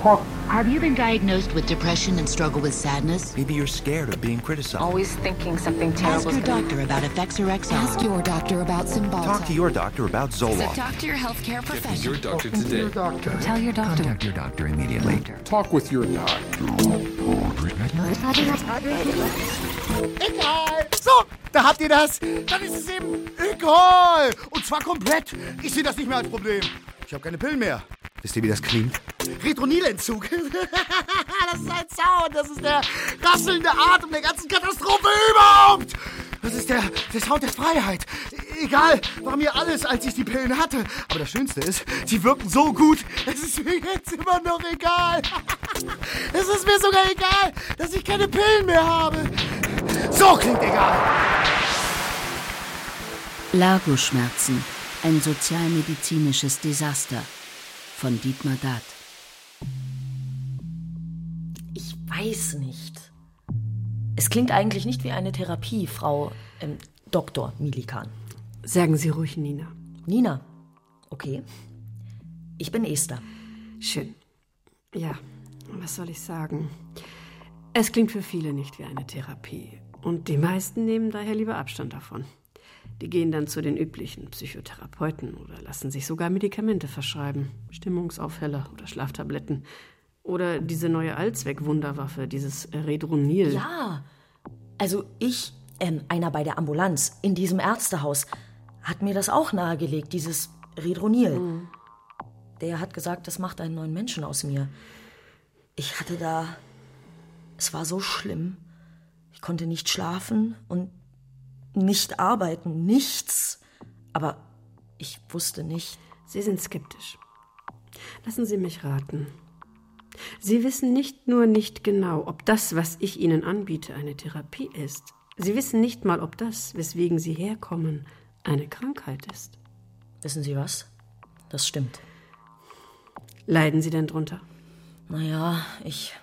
talk. Have you been diagnosed with depression and struggle with sadness? Maybe you're scared of being criticized. Always thinking something terrible. Ask your doctor about Effexor XR. Ask your doctor about Cymbalta. Talk to your doctor about Zoloft. So talk to your healthcare professional. Your doctor today. Your doctor. Tell your doctor. Contact your doctor immediately. Talk with your doctor. Egal! So, da habt ihr das. Dann ist es eben egal. Und zwar komplett. Ich sehe das nicht mehr als Problem. Ich habe keine Pillen mehr. Wisst ihr, wie das klingt? Retronil-Entzug. Das ist ein Sound. Das ist der rasselnde Atem der ganzen Katastrophe überhaupt. Das ist der Sound der Freiheit. Egal, war mir alles, als ich die Pillen hatte. Aber das Schönste ist, sie wirken so gut. Es ist mir jetzt immer noch egal. Es ist mir sogar egal, dass ich keine Pillen mehr habe. So klingt egal. Largo-Schmerzen. Ein sozialmedizinisches Desaster. Von Dietmar Dath. Ich weiß nicht. Es klingt eigentlich nicht wie eine Therapie, Frau Dr. Milikan. Sagen Sie ruhig Nina. Nina? Okay. Ich bin Esther. Schön. Ja, was soll ich sagen? Es klingt für viele nicht wie eine Therapie. Und die meisten nehmen daher lieber Abstand davon. Die gehen dann zu den üblichen Psychotherapeuten oder lassen sich sogar Medikamente verschreiben. Stimmungsaufheller oder Schlaftabletten. Oder diese neue Allzweck-Wunderwaffe, dieses Redronil. Ja, also einer bei der Ambulanz in diesem Ärztehaus, hat mir das auch nahegelegt, dieses Redronil. Mhm. Der hat gesagt, das macht einen neuen Menschen aus mir. Ich hatte es war so schlimm. Ich konnte nicht schlafen und nicht arbeiten, nichts. Aber ich wusste nicht. Sie sind skeptisch. Lassen Sie mich raten. Sie wissen nicht nur nicht genau, ob das, was ich Ihnen anbiete, eine Therapie ist. Sie wissen nicht mal, ob das, weswegen Sie herkommen, eine Krankheit ist. Wissen Sie was? Das stimmt. Leiden Sie denn drunter? Naja, ich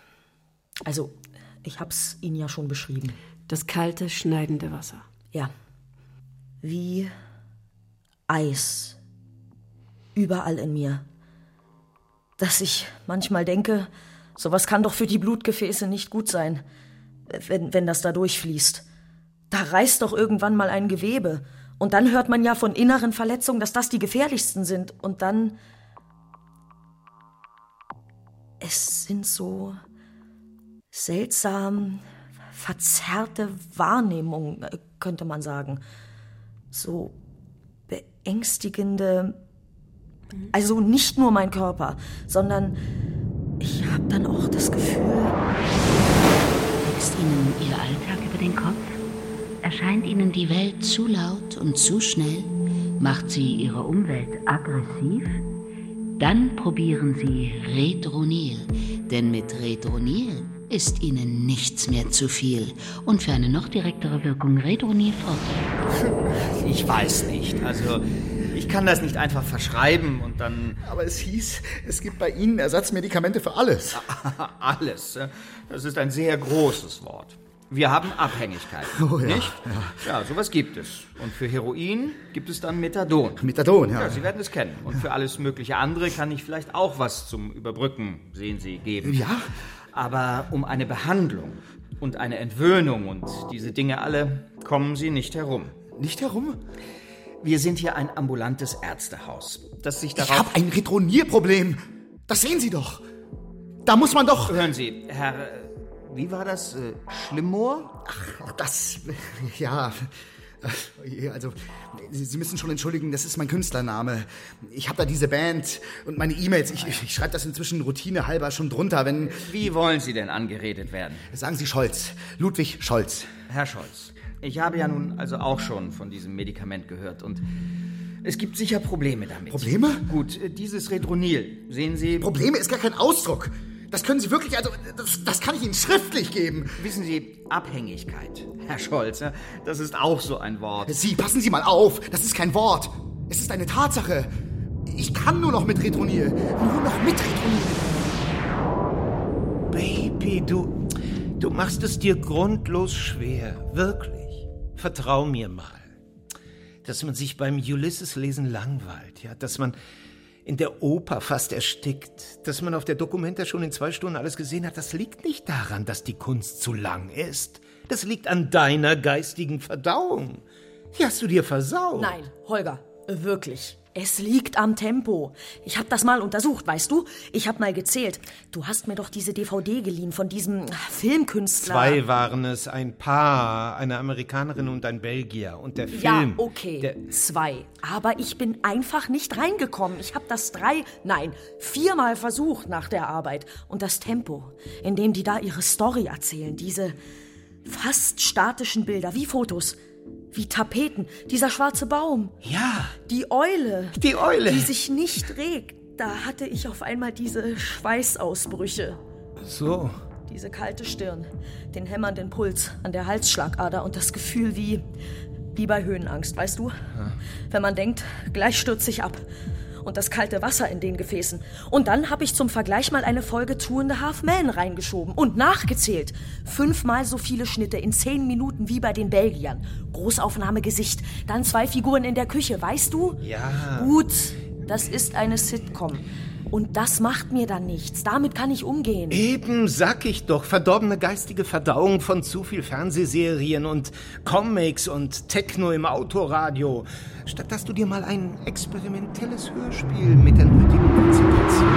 hab's Ihnen ja schon beschrieben. Das kalte, schneidende Wasser. Ja. Wie Eis. Überall in mir. Dass ich manchmal denke, sowas kann doch für die Blutgefäße nicht gut sein, wenn das da durchfließt. Da reißt doch irgendwann mal ein Gewebe. Und dann hört man ja von inneren Verletzungen, dass das die gefährlichsten sind. Und dann... Es sind so seltsam verzerrte Wahrnehmungen, könnte man sagen. So beängstigende... Also nicht nur mein Körper, sondern ich habe dann auch das Gefühl... Wächst Ihnen Ihr Alltag über den Kopf? Erscheint Ihnen die Welt zu laut und zu schnell? Macht sie Ihre Umwelt aggressiv? Dann probieren Sie Redronil, denn mit Redronil ist Ihnen nichts mehr zu viel. Und für eine noch direktere Wirkung Redronil Forte. Ich weiß nicht, also ich kann das nicht einfach verschreiben und dann... Aber es hieß, es gibt bei Ihnen Ersatzmedikamente für alles. Alles, das ist ein sehr großes Wort. Wir haben Abhängigkeiten, oh, ja, nicht? Ja, sowas gibt es. Und für Heroin gibt es dann Methadon. Methadon, ja. Ja, Sie werden es kennen. Und für alles mögliche andere kann ich vielleicht auch was zum Überbrücken, sehen Sie, geben. Ja. Aber um eine Behandlung und eine Entwöhnung und diese Dinge alle kommen Sie nicht herum. Nicht herum? Wir sind hier ein ambulantes Ärztehaus, das sich darauf... Ich habe ein Retronierproblem. Das sehen Sie doch. Da muss man doch... Hören Sie, Herr... Wie war das? Schlimmmoor? Ach, das... Ja... Also, Sie müssen schon entschuldigen, das ist mein Künstlername. Ich habe da diese Band und meine E-Mails. Ich schreibe das inzwischen routinehalber schon drunter, wenn... Wie wollen Sie denn angeredet werden? Sagen Sie Scholz. Ludwig Scholz. Herr Scholz, ich habe ja nun also auch schon von diesem Medikament gehört und es gibt sicher Probleme damit. Probleme? Gut, dieses Redronil, sehen Sie... Probleme ist gar kein Ausdruck. Das können Sie wirklich, also, das kann ich Ihnen schriftlich geben. Wissen Sie, Abhängigkeit, Herr Scholz, das ist auch so ein Wort. Sie, passen Sie mal auf, das ist kein Wort. Es ist eine Tatsache. Ich kann nur noch mit Redronil. Nur noch mit Redronil. Baby, du machst es dir grundlos schwer. Wirklich. Vertrau mir mal. Dass man sich beim Ulysses-Lesen langweilt, ja, dass man in der Oper fast erstickt. Dass man auf der Documenta schon in 2 Stunden alles gesehen hat, das liegt nicht daran, dass die Kunst zu lang ist. Das liegt an deiner geistigen Verdauung. Die hast du dir versaut. Nein, Holger, wirklich. Es liegt am Tempo. Ich habe das mal untersucht, weißt du? Ich habe mal gezählt. Du hast mir doch diese DVD geliehen von diesem Filmkünstler. 2 waren es, ein Paar, eine Amerikanerin und ein Belgier. Und der Film... Ja, okay, 2. Aber ich bin einfach nicht reingekommen. Ich habe das 4-mal versucht nach der Arbeit. Und das Tempo, in dem die da ihre Story erzählen, diese fast statischen Bilder, wie Fotos... Wie Tapeten, dieser schwarze Baum. Ja. Die Eule. Die Eule. Die sich nicht regt. Da hatte ich auf einmal diese Schweißausbrüche. So. Diese kalte Stirn, den hämmernden Puls an der Halsschlagader und das Gefühl wie bei Höhenangst, weißt du? Ja. Wenn man denkt, gleich stürzt sich ab. Und das kalte Wasser in den Gefäßen. Und dann habe ich zum Vergleich mal eine Folge Two and a Half Men reingeschoben und nachgezählt. 5-mal so viele Schnitte in 10 Minuten wie bei den Belgiern. Großaufnahme Gesicht, dann 2 Figuren in der Küche, weißt du? Ja. Gut, das ist eine Sitcom. Und das macht mir dann nichts. Damit kann ich umgehen. Eben, sag ich doch. Verdorbene geistige Verdauung von zu viel Fernsehserien und Comics und Techno im Autoradio. Statt dass du dir mal ein experimentelles Hörspiel mit der nötigen Konzentration...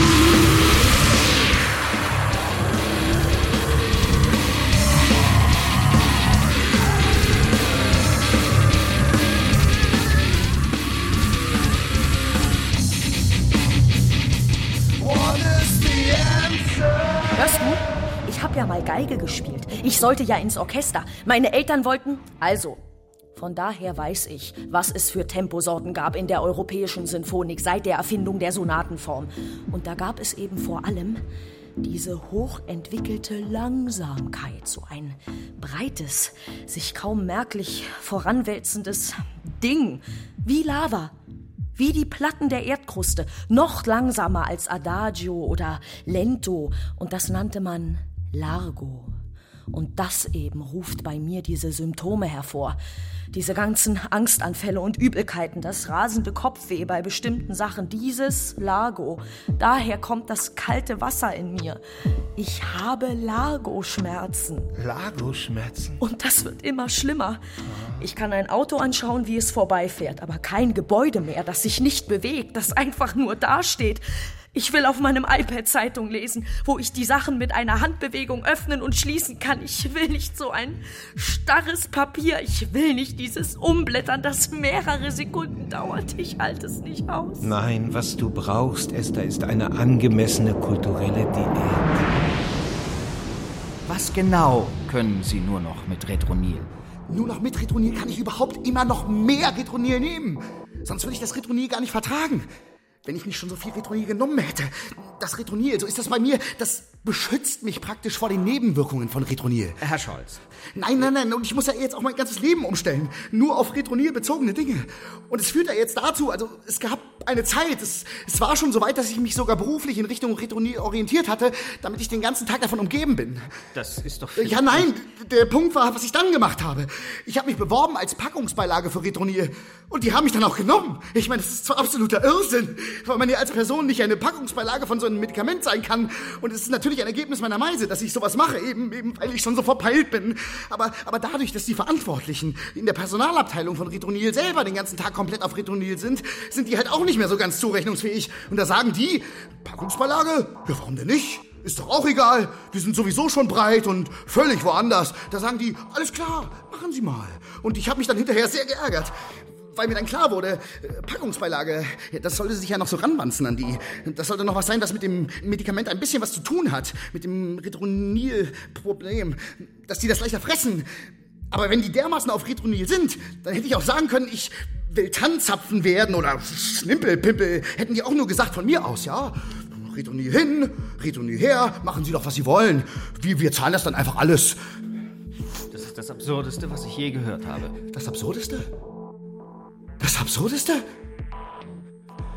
Hörst du? Ich habe ja mal Geige gespielt. Ich sollte ja ins Orchester. Meine Eltern wollten... Also, von daher weiß ich, was es für Temposorten gab in der europäischen Sinfonik seit der Erfindung der Sonatenform. Und da gab es eben vor allem diese hochentwickelte Langsamkeit. So ein breites, sich kaum merklich voranwälzendes Ding. Wie Lava. Wie die Platten der Erdkruste, noch langsamer als Adagio oder Lento. Und das nannte man Largo. Und das eben ruft bei mir diese Symptome hervor. Diese ganzen Angstanfälle und Übelkeiten, das rasende Kopfweh bei bestimmten Sachen, dieses Largo. Daher kommt das kalte Wasser in mir. Ich habe Largo-Schmerzen. Largo-Schmerzen? Und das wird immer schlimmer. Ich kann ein Auto anschauen, wie es vorbeifährt, aber kein Gebäude mehr, das sich nicht bewegt, das einfach nur dasteht. Ich will auf meinem iPad Zeitung lesen, wo ich die Sachen mit einer Handbewegung öffnen und schließen kann. Ich will nicht so ein starres Papier. Ich will nicht dieses Umblättern, das mehrere Sekunden dauert. Ich halte es nicht aus. Nein, was du brauchst, Esther, ist eine angemessene kulturelle Diät. Was genau können Sie nur noch mit Retronil? Nur noch mit Retronil kann ich überhaupt immer noch mehr Retronil nehmen. Sonst würde ich das Retronil gar nicht vertragen. Wenn ich nicht schon so viel Retronil genommen hätte. Das Retronil, so ist das bei mir, das beschützt mich praktisch vor den Nebenwirkungen von Retronil. Herr Scholz. Nein. Und ich muss ja jetzt auch mein ganzes Leben umstellen. Nur auf Retronil bezogene Dinge. Und es führt ja jetzt dazu, also es gab eine Zeit, es war schon so weit, dass ich mich sogar beruflich in Richtung Retronil orientiert hatte, damit ich den ganzen Tag davon umgeben bin. Das ist doch... Ja, nein, der Punkt war, was ich dann gemacht habe. Ich habe mich beworben als Packungsbeilage für Retronil. Und die haben mich dann auch genommen. Ich meine, das ist zwar absoluter Irrsinn, weil man ja als Person nicht eine Packungsbeilage von so einem Medikament sein kann. Und es ist natürlich ein Ergebnis meiner Meise, dass ich sowas mache, eben weil ich schon so verpeilt bin. Aber dadurch, dass die Verantwortlichen in der Personalabteilung von Retronil selber den ganzen Tag komplett auf Retronil sind die halt auch nicht mehr so ganz zurechnungsfähig. Und da sagen die, Packungsbeilage? Ja, warum denn nicht? Ist doch auch egal. Die sind sowieso schon breit und völlig woanders. Da sagen die, alles klar, machen Sie mal. Und ich habe mich dann hinterher sehr geärgert. Weil mir dann klar wurde, Packungsbeilage, das sollte sich ja noch so ranwanzen an die. Das sollte noch was sein, das mit dem Medikament ein bisschen was zu tun hat. Mit dem Retronil-Problem. Dass die das leichter fressen. Aber wenn die dermaßen auf Retronil sind, dann hätte ich auch sagen können, ich will Tannzapfen werden oder Schnimpelpimpel. Hätten die auch nur gesagt von mir aus, ja. Retronil hin, Retronil her, machen Sie doch, was Sie wollen. Wir zahlen das dann einfach alles. Das ist das Absurdeste, was ich je gehört habe. Das Absurdeste? Das Absurdeste?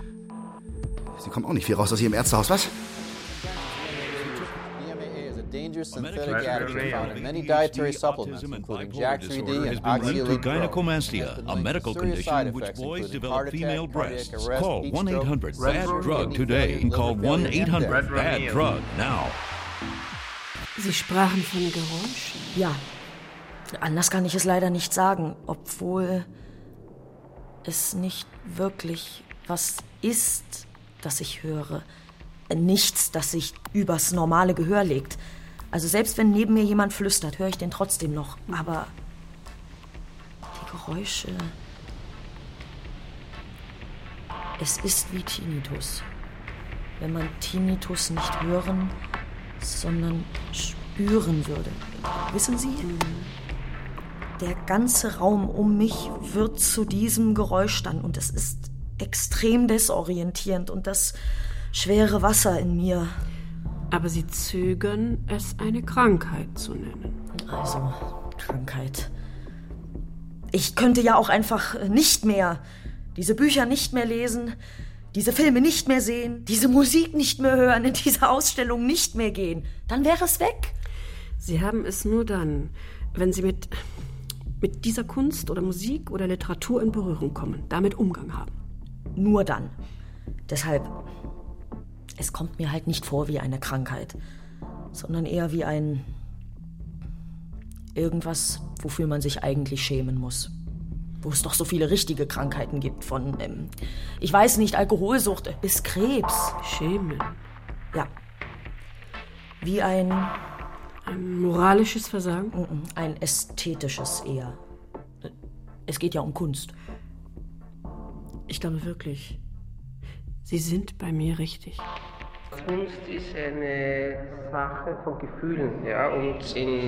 Sie kommen auch nicht viel raus aus Ihrem Ärztehaus, was? major synthetic additive found in many dietary supplements, including Jack 3D and Oxyelite Pro. Gynecomastia, a medical condition which boys develop female breasts. Call 1-800-BAD-DRUG today and call 1-800-BAD-DRUG now. Sie sprachen von Geräusch? Ja. Anders kann ich es leider nicht sagen, obwohl es nicht wirklich was ist, das ich höre. Nichts, das sich übers normale Gehör legt. Also selbst wenn neben mir jemand flüstert, höre ich den trotzdem noch. Aber die Geräusche... Es ist wie Tinnitus. Wenn man Tinnitus nicht hören, sondern spüren würde. Wissen Sie? Der ganze Raum um mich wird zu diesem Geräusch dann. Und es ist extrem desorientierend. Und das schwere Wasser in mir. Aber Sie zögern, es eine Krankheit zu nennen. Also, Krankheit. Ich könnte ja auch einfach nicht mehr diese Bücher nicht mehr lesen, diese Filme nicht mehr sehen, diese Musik nicht mehr hören, in diese Ausstellung nicht mehr gehen. Dann wäre es weg. Sie haben es nur dann, wenn Sie mit dieser Kunst oder Musik oder Literatur in Berührung kommen, damit Umgang haben. Nur dann. Deshalb, es kommt mir halt nicht vor wie eine Krankheit, sondern eher wie ein irgendwas, wofür man sich eigentlich schämen muss. Wo es doch so viele richtige Krankheiten gibt, von, ich weiß nicht, Alkoholsucht bis Krebs. Schämen? Ja. Wie ein moralisches Versagen? Ein ästhetisches eher. Es geht ja um Kunst. Ich glaube wirklich, Sie sind bei mir richtig. Kunst ist eine Sache von Gefühlen, ja, und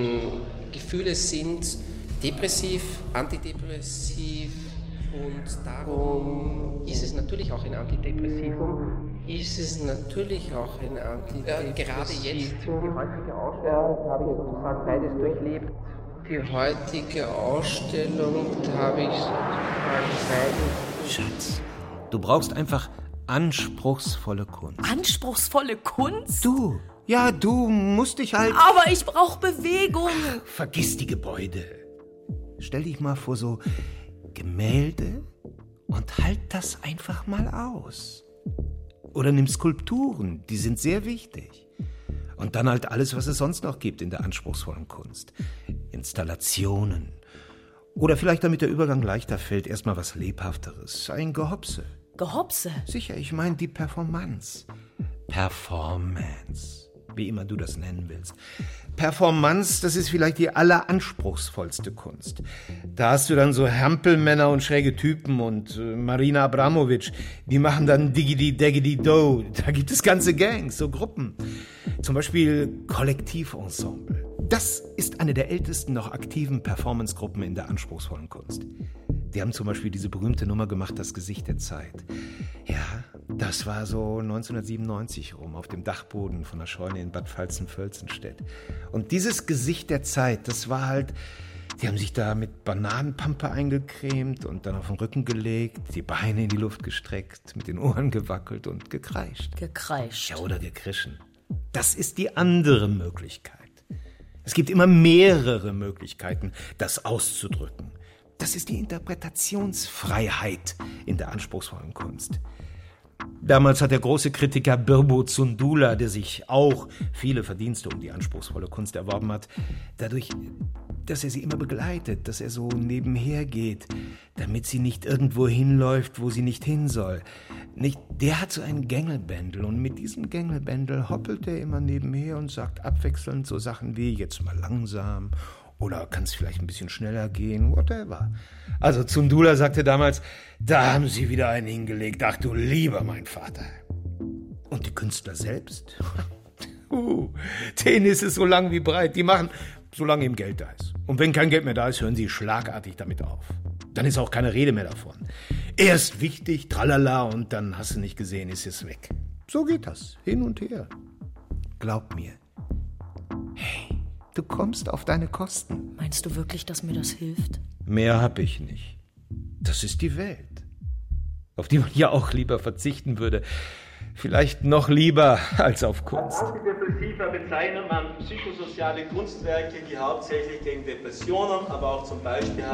Gefühle sind depressiv, antidepressiv und darum ist es natürlich auch ein Antidepressivum, ist es natürlich auch ein Antidepressivum. Gerade jetzt, die heutige Ausstellung, habe ich sozusagen beides durchlebt. Die heutige Ausstellung habe ich sozusagen beides. Schatz, du brauchst einfach anspruchsvolle Kunst. Anspruchsvolle Kunst? Du musst dich halt... Aber ich brauche Bewegung. Vergiss die Gebäude. Stell dich mal vor so Gemälde und halt das einfach mal aus. Oder nimm Skulpturen, die sind sehr wichtig. Und dann halt alles, was es sonst noch gibt in der anspruchsvollen Kunst. Installationen. Oder vielleicht, damit der Übergang leichter fällt, erstmal was Lebhafteres. Ein Gehopse. Gehopse? Sicher, ich meine die Performance. Performance. Wie immer du das nennen willst. Performance, das ist vielleicht die alleranspruchsvollste Kunst. Da hast du dann so Hampelmänner und schräge Typen und Marina Abramovic, die machen dann Diggity-Daggity-Do. Da gibt es ganze Gangs, so Gruppen. Zum Beispiel Kollektivensemble. Das ist eine der ältesten noch aktiven Performancegruppen in der anspruchsvollen Kunst. Die haben zum Beispiel diese berühmte Nummer gemacht, Das Gesicht der Zeit. Ja, das war so 1997 rum, auf dem Dachboden von der Scheune in Bad Pfalzen-Völzenstedt. Und dieses Gesicht der Zeit, das war halt, die haben sich da mit Bananenpampe eingecremt und dann auf den Rücken gelegt, die Beine in die Luft gestreckt, mit den Ohren gewackelt und gekreischt. Gekreischt. Ja, oder gekrischen. Das ist die andere Möglichkeit. Es gibt immer mehrere Möglichkeiten, das auszudrücken. Das ist die Interpretationsfreiheit in der anspruchsvollen Kunst. Damals hat der große Kritiker Birbo Zundula, der sich auch viele Verdienste um die anspruchsvolle Kunst erworben hat, dadurch, dass er sie immer begleitet, dass er so nebenher geht, damit sie nicht irgendwo hinläuft, wo sie nicht hin soll. Der hat so einen Gängelbändel und mit diesem Gängelbändel hoppelt er immer nebenher und sagt abwechselnd so Sachen wie, jetzt mal langsam oder kann es vielleicht ein bisschen schneller gehen, whatever. Also Zundula sagte damals, da haben sie wieder einen hingelegt, ach du lieber mein Vater. Und die Künstler selbst? Denen ist es so lang wie breit, die machen, solange ihm Geld da ist. Und wenn kein Geld mehr da ist, hören sie schlagartig damit auf. Dann ist auch keine Rede mehr davon. Erst wichtig, tralala, und dann hast du nicht gesehen, ist es weg. So geht das, hin und her. Glaub mir. Hey, du kommst auf deine Kosten. Meinst du wirklich, dass mir das hilft? Mehr hab ich nicht. Das ist die Welt, auf die man ja auch lieber verzichten würde. Vielleicht noch lieber als auf Kunst. Antidepressiva bezeichnet man psychosoziale Kunstwerke, die hauptsächlich gegen Depressionen, aber auch zum Beispiel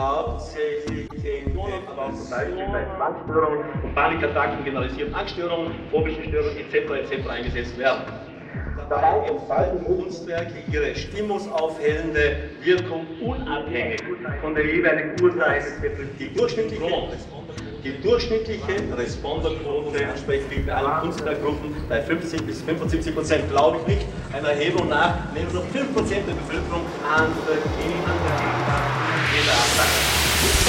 bei Zwangsstörungen und Panikattacken, generalisierten Angststörungen, phobischen Störungen etc. eingesetzt werden. Dabei entfalten Kunstwerke ihre stimmungsaufhellende Wirkung unabhängig von der jeweiligen Ursache. Die durchschnittliche Responderquote entspricht bei allen Kunstwerkgruppen bei 50 bis 75%, glaube ich nicht. Einer Erhebung nach nehmen nur 5% der Bevölkerung an jeder Absage.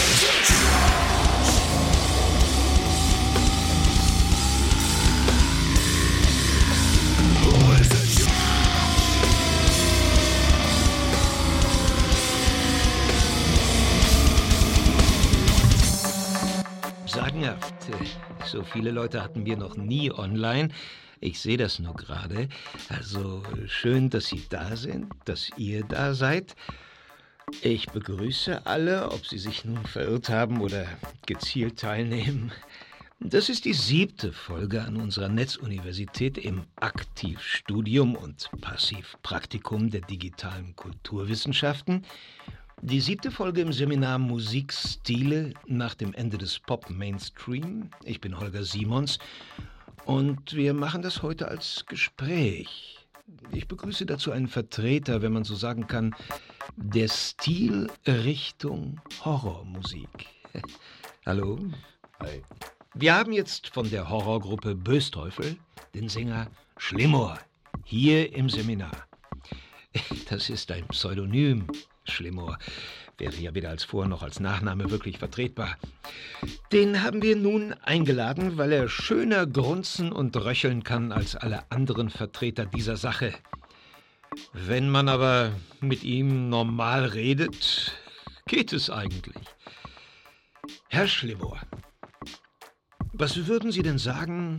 Sagenhaft. So viele Leute hatten wir noch nie online. Ich sehe das nur gerade. Also schön, dass Sie da sind, dass ihr da seid. Ich begrüße alle, ob sie sich nun verirrt haben oder gezielt teilnehmen. Das ist die 7. Folge an unserer Netzuniversität im Aktivstudium und Passivpraktikum der digitalen Kulturwissenschaften. Die 7. Folge im Seminar Musikstile nach dem Ende des Pop-Mainstream. Ich bin Holger Simons und wir machen das heute als Gespräch. Ich begrüße dazu einen Vertreter, wenn man so sagen kann, der Stilrichtung Horrormusik. Hallo. Hi. Wir haben jetzt von der Horrorgruppe Bösteufel den Sänger Schlimmor hier im Seminar. Das ist ein Pseudonym. Schlimmor wäre ja weder als Vor- noch als Nachname wirklich vertretbar. Den haben wir nun eingeladen, weil er schöner grunzen und röcheln kann als alle anderen Vertreter dieser Sache. Wenn man aber mit ihm normal redet, geht es eigentlich. Herr Schlimmor, was würden Sie denn sagen,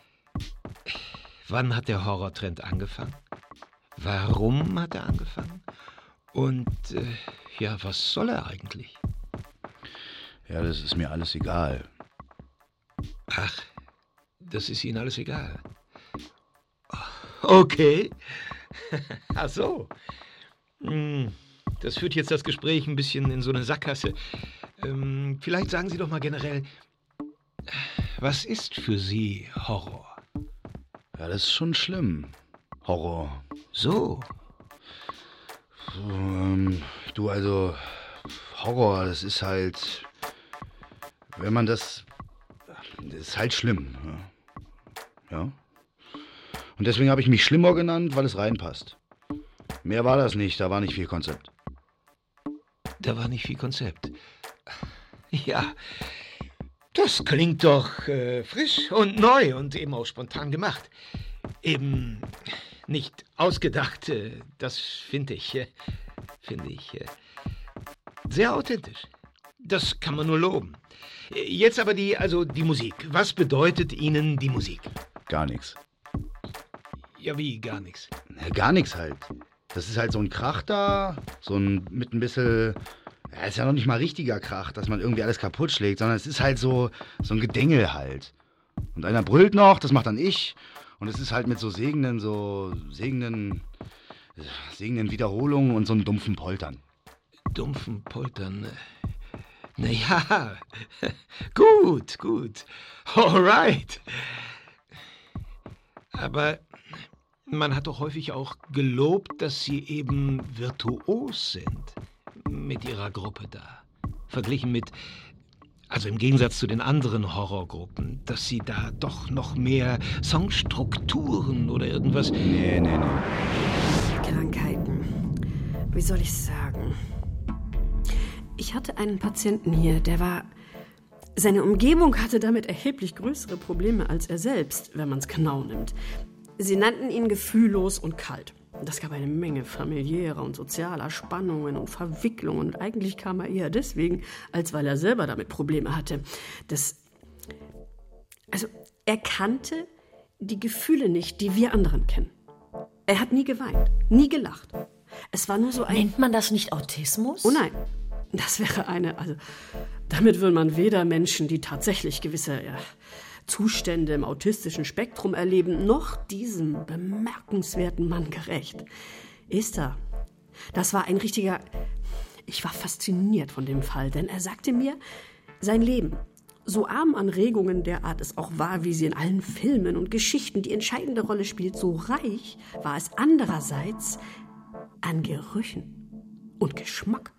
wann hat der Horrortrend angefangen? Warum hat er angefangen? Und, ja, was soll er eigentlich? Ja, das ist mir alles egal. Ach, das ist Ihnen alles egal. Okay. Ach so. Das führt jetzt das Gespräch ein bisschen in so eine Sackgasse. Vielleicht sagen Sie doch mal generell, was ist für Sie Horror? Ja, das ist schon schlimm. Horror. So. Du, also, Horror, das ist halt, wenn man das ist halt schlimm. Ja. Und deswegen habe ich mich Schlimmor genannt, weil es reinpasst. Mehr war das nicht, da war nicht viel Konzept. Da war nicht viel Konzept. Ja, das klingt doch frisch und neu und eben auch spontan gemacht. Eben nicht ausgedacht, das finde ich sehr authentisch. Das kann man nur loben. Jetzt aber die Musik. Was bedeutet Ihnen die Musik? Gar nichts. Ja, wie gar nichts? Gar nichts halt. Das ist halt so ein Krach da, mit ein bisschen, ja, ist ja noch nicht mal richtiger Krach, dass man irgendwie alles kaputt schlägt, sondern es ist halt so ein Gedengel halt. Und einer brüllt noch, das macht dann ich. Und es ist halt mit so segenden Wiederholungen und so einem dumpfen Poltern. Dumpfen Poltern? Naja, gut. Alright. Aber man hat doch häufig auch gelobt, dass Sie eben virtuos sind mit Ihrer Gruppe da. Verglichen mit, also im Gegensatz zu den anderen Horrorgruppen, dass Sie da doch noch mehr Songstrukturen oder irgendwas... Nee. Krankheiten. Wie soll ich sagen? Ich hatte einen Patienten hier, seine Umgebung hatte damit erheblich größere Probleme als er selbst, wenn man es genau nimmt. Sie nannten ihn gefühllos und kalt. Das gab eine Menge familiärer und sozialer Spannungen und Verwicklungen. Und eigentlich kam er eher deswegen, als weil er selber damit Probleme hatte. Er kannte die Gefühle nicht, die wir anderen kennen. Er hat nie geweint, nie gelacht. Es war nur so ein... Nennt man das nicht Autismus? Oh nein, das wäre damit würde man weder Menschen, die tatsächlich gewisse Zustände im autistischen Spektrum erleben, noch diesem bemerkenswerten Mann gerecht. Esther, das war ein richtiger... Ich war fasziniert von dem Fall, denn er sagte mir, sein Leben, so arm an Regungen derart es auch war, wie sie in allen Filmen und Geschichten die entscheidende Rolle spielt, so reich war es andererseits an Gerüchen und Geschmack.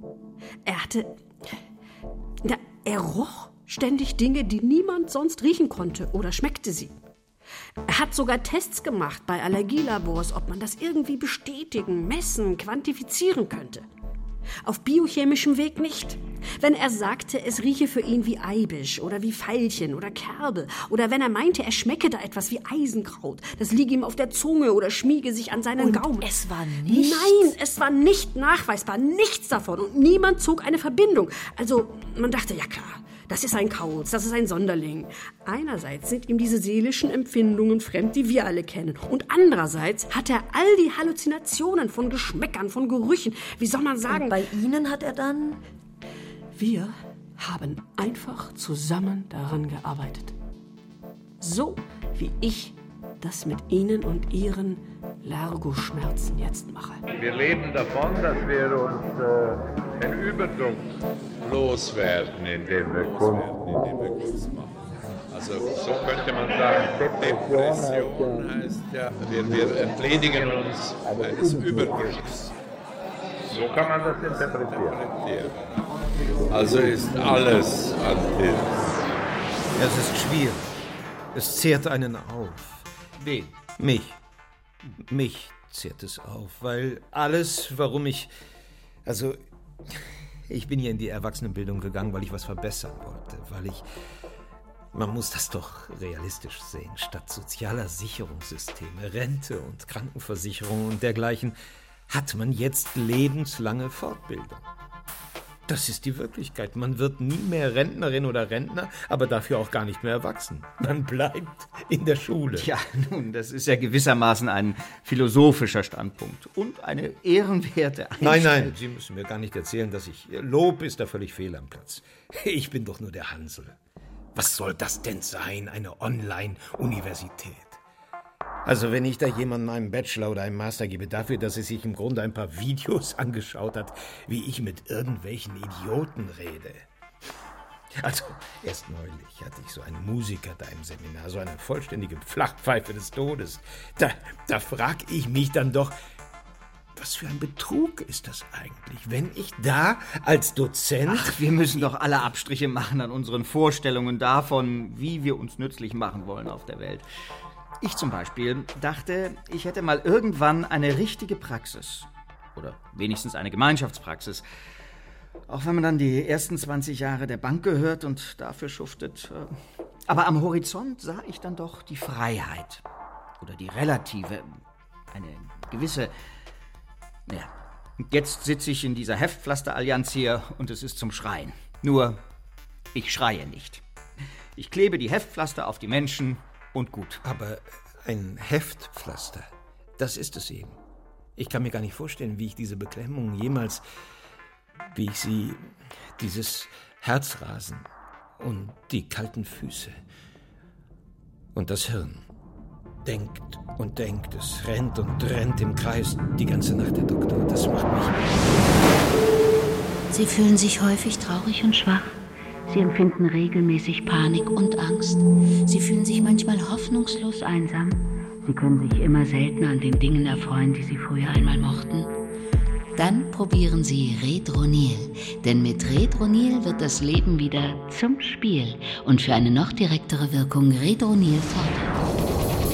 Er roch ständig Dinge, die niemand sonst riechen konnte oder schmeckte sie. Er hat sogar Tests gemacht bei Allergielabors, ob man das irgendwie bestätigen, messen, quantifizieren könnte. Auf biochemischem Weg nicht. Wenn er sagte, es rieche für ihn wie Eibisch oder wie Veilchen oder Kerbe, oder wenn er meinte, er schmecke da etwas wie Eisenkraut, das liege ihm auf der Zunge oder schmiege sich an seinen Gaumen. Es war nichts? Nein, es war nicht nachweisbar, nichts davon, und niemand zog eine Verbindung. Also, man dachte, ja klar, das ist ein Kauz, das ist ein Sonderling. Einerseits sind ihm diese seelischen Empfindungen fremd, die wir alle kennen. Und andererseits hat er all die Halluzinationen von Geschmäckern, von Gerüchen. Wie soll man sagen? Und bei Ihnen hat er dann... Wir haben einfach zusammen daran gearbeitet. So wie ich das mit Ihnen und Ihren Largo-Schmerzen jetzt mache. Wir leben davon, dass wir uns den Überdruck loswerden, indem wir Kunst machen. Also so könnte man sagen, Depression heißt ja, wir entledigen uns eines Überdrucks. So kann man das interpretieren. Also ist alles Antill. Es ist schwierig. Es zehrt einen auf. Wen? Mich zehrt es auf, weil alles, warum ich... Also, ich bin hier in die Erwachsenenbildung gegangen, weil ich was verbessern wollte, Man muss das doch realistisch sehen. Statt sozialer Sicherungssysteme, Rente und Krankenversicherung und dergleichen hat man jetzt lebenslange Fortbildung. Das ist die Wirklichkeit. Man wird nie mehr Rentnerin oder Rentner, aber dafür auch gar nicht mehr erwachsen. Man bleibt in der Schule. Ja, nun, das ist ja gewissermaßen ein philosophischer Standpunkt und eine ehrenwerte Einstellung. Nein, Sie müssen mir gar nicht erzählen, dass Lob ist da völlig fehl am Platz. Ich bin doch nur der Hansel. Was soll das denn sein, eine Online-Universität? Also wenn ich da jemandem einen Bachelor oder einen Master gebe dafür, dass er sich im Grunde ein paar Videos angeschaut hat, wie ich mit irgendwelchen Idioten rede. Also erst neulich hatte ich so einen Musiker da im Seminar, so eine vollständige Flachpfeife des Todes. Da frag ich mich dann doch, was für ein Betrug ist das eigentlich, wenn ich da als Dozent... Ach, wir müssen doch alle Abstriche machen an unseren Vorstellungen davon, wie wir uns nützlich machen wollen auf der Welt. Ich zum Beispiel dachte, ich hätte mal irgendwann eine richtige Praxis. Oder wenigstens eine Gemeinschaftspraxis. Auch wenn man dann die ersten 20 Jahre der Bank gehört und dafür schuftet. Aber am Horizont sah ich dann doch die Freiheit. Oder die relative, eine gewisse... Ja, jetzt sitze ich in dieser Heftpflasterallianz hier und es ist zum Schreien. Nur, ich schreie nicht. Ich klebe die Heftpflaster auf die Menschen... und gut. Aber ein Heftpflaster, das ist es eben. Ich kann mir gar nicht vorstellen, wie ich diese Beklemmung jemals, wie ich sie, dieses Herzrasen und die kalten Füße und das Hirn. Denkt und denkt, es rennt und rennt im Kreis die ganze Nacht, Herr Doktor. Das macht mich... Sie fühlen sich häufig traurig und schwach. Sie empfinden regelmäßig Panik und Angst. Sie fühlen sich manchmal hoffnungslos einsam. Sie können sich immer seltener an den Dingen erfreuen, die Sie früher einmal mochten. Dann probieren Sie Redronil. Denn mit Redronil wird das Leben wieder zum Spiel. Und für eine noch direktere Wirkung Redronil Forte.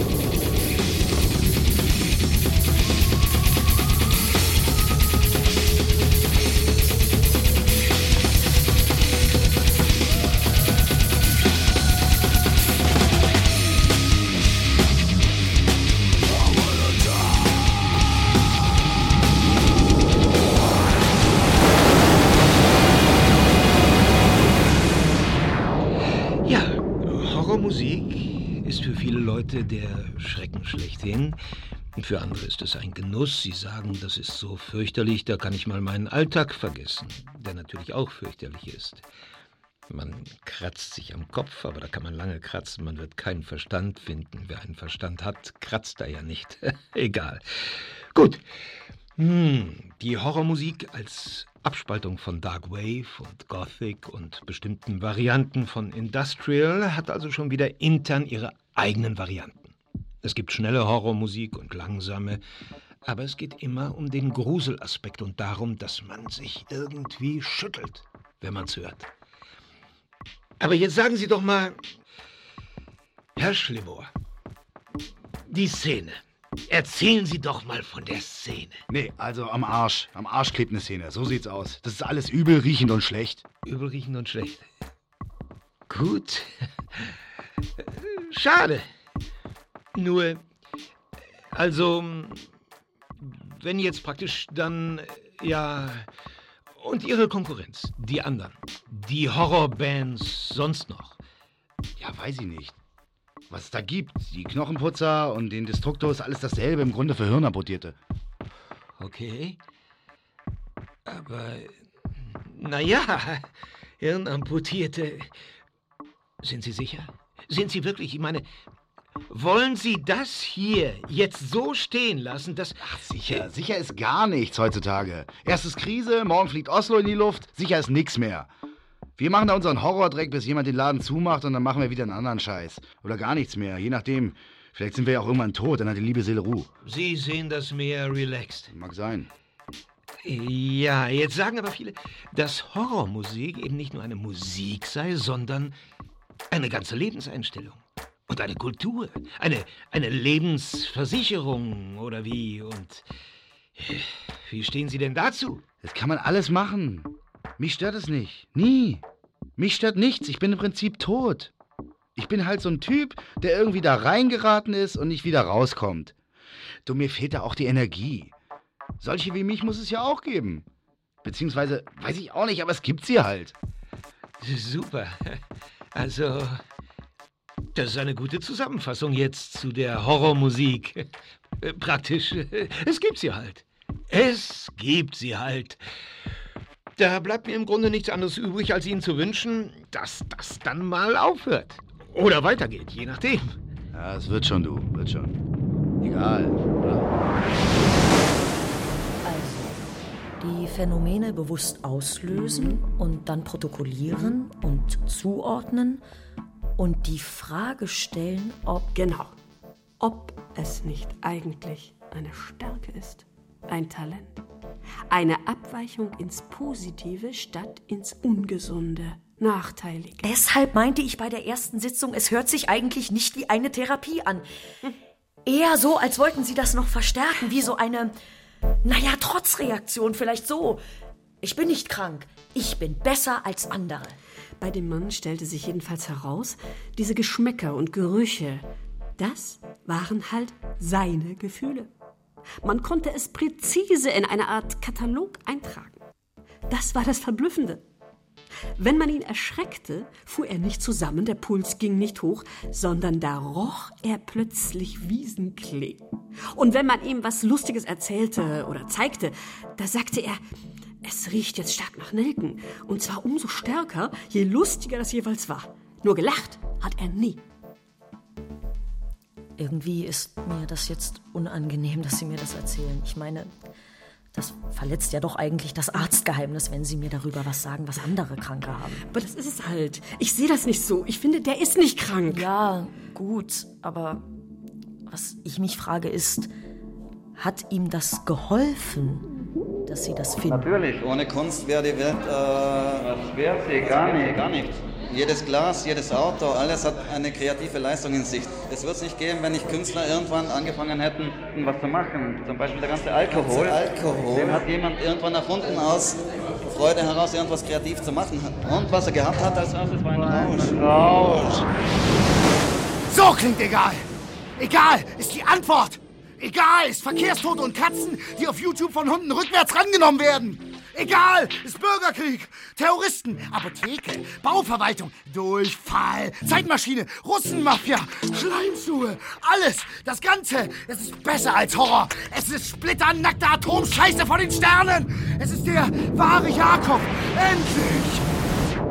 Der Schrecken schlechthin. Und für andere ist es ein Genuss. Sie sagen, das ist so fürchterlich, da kann ich mal meinen Alltag vergessen, der natürlich auch fürchterlich ist. Man kratzt sich am Kopf, aber da kann man lange kratzen. Man wird keinen Verstand finden. Wer einen Verstand hat, kratzt er ja nicht. Egal. Gut. Die Horrormusik als Abspaltung von Dark Wave und Gothic und bestimmten Varianten von Industrial hat also schon wieder intern ihre eigenen Varianten. Es gibt schnelle Horrormusik und langsame, aber es geht immer um den Gruselaspekt und darum, dass man sich irgendwie schüttelt, wenn man es hört. Aber jetzt sagen Sie doch mal, Herr Schlimmer, die Szene. Erzählen Sie doch mal von der Szene. Nee, also am Arsch. Am Arsch klebt eine Szene. So sieht's aus. Das ist alles übel riechend und schlecht. Übel riechend und schlecht. Gut. Schade. Nur, also, wenn jetzt praktisch dann, ja, und Ihre Konkurrenz, die anderen, die Horrorbands sonst noch. Ja, weiß ich nicht. Was es da gibt, die Knochenputzer und den Destruktor ist alles dasselbe, im Grunde für Hirnamputierte. Okay. Aber, naja, Hirnamputierte. Sind Sie sicher? Sind Sie wirklich, ich meine, wollen Sie das hier jetzt so stehen lassen, dass... Ach, sicher. Sicher ist gar nichts heutzutage. Erst ist Krise, morgen fliegt Oslo in die Luft, sicher ist nichts mehr. Wir machen da unseren Horrordreck, bis jemand den Laden zumacht und dann machen wir wieder einen anderen Scheiß. Oder gar nichts mehr, je nachdem. Vielleicht sind wir ja auch irgendwann tot, dann hat die liebe Seele Ruhe. Sie sehen das mehr relaxed. Mag sein. Ja, jetzt sagen aber viele, dass Horrormusik eben nicht nur eine Musik sei, sondern eine ganze Lebenseinstellung. Und eine Kultur. Eine Lebensversicherung oder wie. Und wie stehen Sie denn dazu? Das kann man alles machen. Mich stört es nicht. Nie. Mich stört nichts. Ich bin im Prinzip tot. Ich bin halt so ein Typ, der irgendwie da reingeraten ist und nicht wieder rauskommt. Du, mir fehlt da auch die Energie. Solche wie mich muss es ja auch geben. Beziehungsweise, weiß ich auch nicht, aber es gibt sie halt. Super. Also, das ist eine gute Zusammenfassung jetzt zu der Horrormusik. Praktisch, es gibt sie halt. Es gibt sie halt. Da bleibt mir im Grunde nichts anderes übrig, als Ihnen zu wünschen, dass das dann mal aufhört. Oder weitergeht, je nachdem. Ja, es wird schon, du. Wird schon. Egal, oder? Also, die Phänomene bewusst auslösen und dann protokollieren und zuordnen und die Frage stellen, ob... Genau. Ob es nicht eigentlich eine Stärke ist. Ein Talent. Eine Abweichung ins Positive statt ins Ungesunde, Nachteilige. Deshalb meinte ich bei der ersten Sitzung, es hört sich eigentlich nicht wie eine Therapie an. Eher so, als wollten Sie das noch verstärken, wie so eine, naja, Trotzreaktion, vielleicht so. Ich bin nicht krank, ich bin besser als andere. Bei dem Mann stellte sich jedenfalls heraus, diese Geschmäcker und Gerüche, das waren halt seine Gefühle. Man konnte es präzise in eine Art Katalog eintragen. Das war das Verblüffende. Wenn man ihn erschreckte, fuhr er nicht zusammen, der Puls ging nicht hoch, sondern da roch er plötzlich Wiesenklee. Und wenn man ihm was Lustiges erzählte oder zeigte, da sagte er, es riecht jetzt stark nach Nelken. Und zwar umso stärker, je lustiger das jeweils war. Nur gelacht hat er nie. Irgendwie ist mir das jetzt unangenehm, dass Sie mir das erzählen. Ich meine, das verletzt ja doch eigentlich das Arztgeheimnis, wenn Sie mir darüber was sagen, was andere Kranke haben. Aber das ist es halt. Ich sehe das nicht so. Ich finde, der ist nicht krank. Ja, gut. Aber was ich mich frage ist, hat ihm das geholfen, dass Sie das finden? Natürlich. Ohne Kunst wäre die Welt... was wäre sie? Gar nicht. Jedes Glas, jedes Auto, alles hat eine kreative Leistung in sich. Es wird es nicht geben, wenn nicht Künstler irgendwann angefangen hätten, was zu machen. Zum Beispiel der ganze Alkohol. Den hat jemand irgendwann erfunden, aus Freude heraus irgendwas kreativ zu machen. Und was er gehabt hat als erstes war ein Rausch. So klingt egal. Egal ist die Antwort. Egal ist Verkehrstote und Katzen, die auf YouTube von Hunden rückwärts rangenommen werden. Egal ist Bürgerkrieg, Terroristen, Apotheke, Bauverwaltung, Durchfall, Zeitmaschine, Russenmafia, Schleimschuhe, alles, das Ganze. Es ist besser als Horror. Es ist splitternackte Atomscheiße von den Sternen. Es ist der wahre Jakob. Endlich!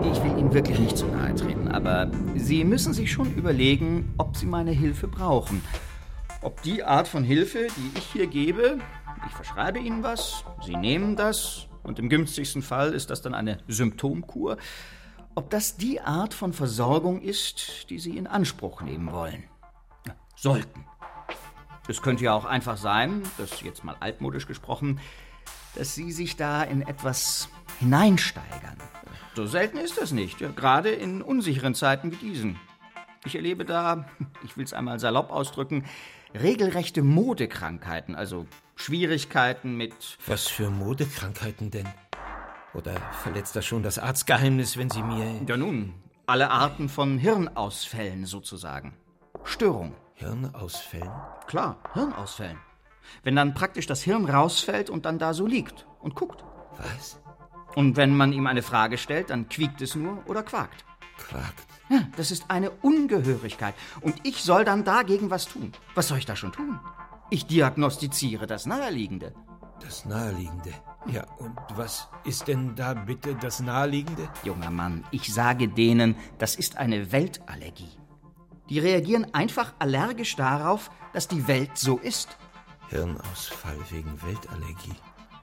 Ich will Ihnen wirklich nicht zu nahe treten, aber Sie müssen sich schon überlegen, ob Sie meine Hilfe brauchen. Ob die Art von Hilfe, die ich hier gebe, ich verschreibe Ihnen was, Sie nehmen das und im günstigsten Fall ist das dann eine Symptomkur, ob das die Art von Versorgung ist, die Sie in Anspruch nehmen wollen. Sollten. Es könnte ja auch einfach sein, das jetzt mal altmodisch gesprochen, dass Sie sich da in etwas hineinsteigern. So selten ist das nicht, ja, gerade in unsicheren Zeiten wie diesen. Ich erlebe da, ich will es einmal salopp ausdrücken, regelrechte Modekrankheiten, also Schwierigkeiten mit... Was für Modekrankheiten denn? Oder verletzt das schon das Arztgeheimnis, wenn Sie mir... Ja nun, alle Arten von Hirnausfällen sozusagen. Störung. Hirnausfällen? Klar, Hirnausfällen. Wenn dann praktisch das Hirn rausfällt und dann da so liegt und guckt. Was? Und wenn man ihm eine Frage stellt, dann quiekt es nur oder quakt. Quakt? Ja, das ist eine Ungehörigkeit. Und ich soll dann dagegen was tun. Was soll ich da schon tun? Ich diagnostiziere das Naheliegende. Das Naheliegende? Ja, und was ist denn da bitte das Naheliegende? Junger Mann, ich sage denen, das ist eine Weltallergie. Die reagieren einfach allergisch darauf, dass die Welt so ist. Hirnausfall wegen Weltallergie.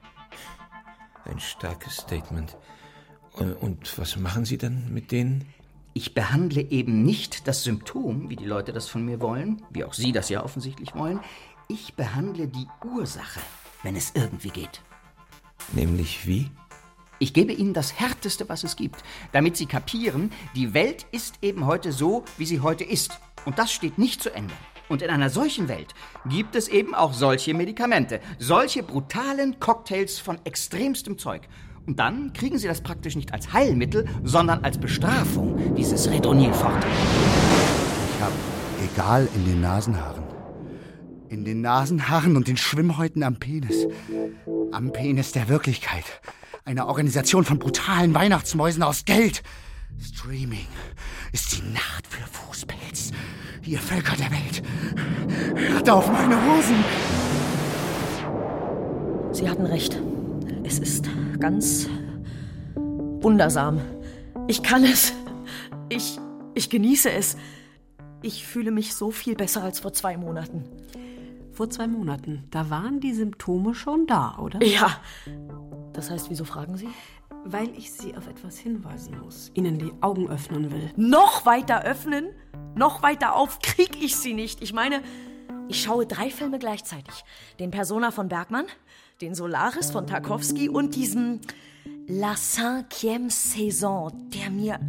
Ein starkes Statement. Und was machen Sie dann mit denen? Ich behandle eben nicht das Symptom, wie die Leute das von mir wollen, wie auch Sie das ja offensichtlich wollen. Ich behandle die Ursache, wenn es irgendwie geht. Nämlich wie? Ich gebe Ihnen das Härteste, was es gibt, damit Sie kapieren, die Welt ist eben heute so, wie sie heute ist. Und das steht nicht zu ändern. Und in einer solchen Welt gibt es eben auch solche Medikamente, solche brutalen Cocktails von extremstem Zeug. Und dann kriegen Sie das praktisch nicht als Heilmittel, sondern als Bestrafung, dieses Redronil Forte. Ich habe egal in den Nasenhaaren. In den Nasenhaaren und den Schwimmhäuten am Penis. Am Penis der Wirklichkeit. Eine Organisation von brutalen Weihnachtsmäusen aus Geld. Streaming ist die Nacht für Fußpilz. Ihr Völker der Welt. Hört auf meine Hosen. Sie hatten recht. Es ist ganz wundersam. Ich kann es. Ich genieße es. Ich fühle mich so viel besser als vor 2 Monaten. Vor 2 Monaten, da waren die Symptome schon da, oder? Ja. Das heißt, wieso fragen Sie? Weil ich Sie auf etwas hinweisen muss, Ihnen die Augen öffnen will. Noch weiter öffnen? Noch weiter auf krieg ich Sie nicht. Ich meine, ich schaue 3 Filme gleichzeitig. Den Persona von Bergmann, den Solaris von Tarkovsky und diesen La 5e Saison, der mir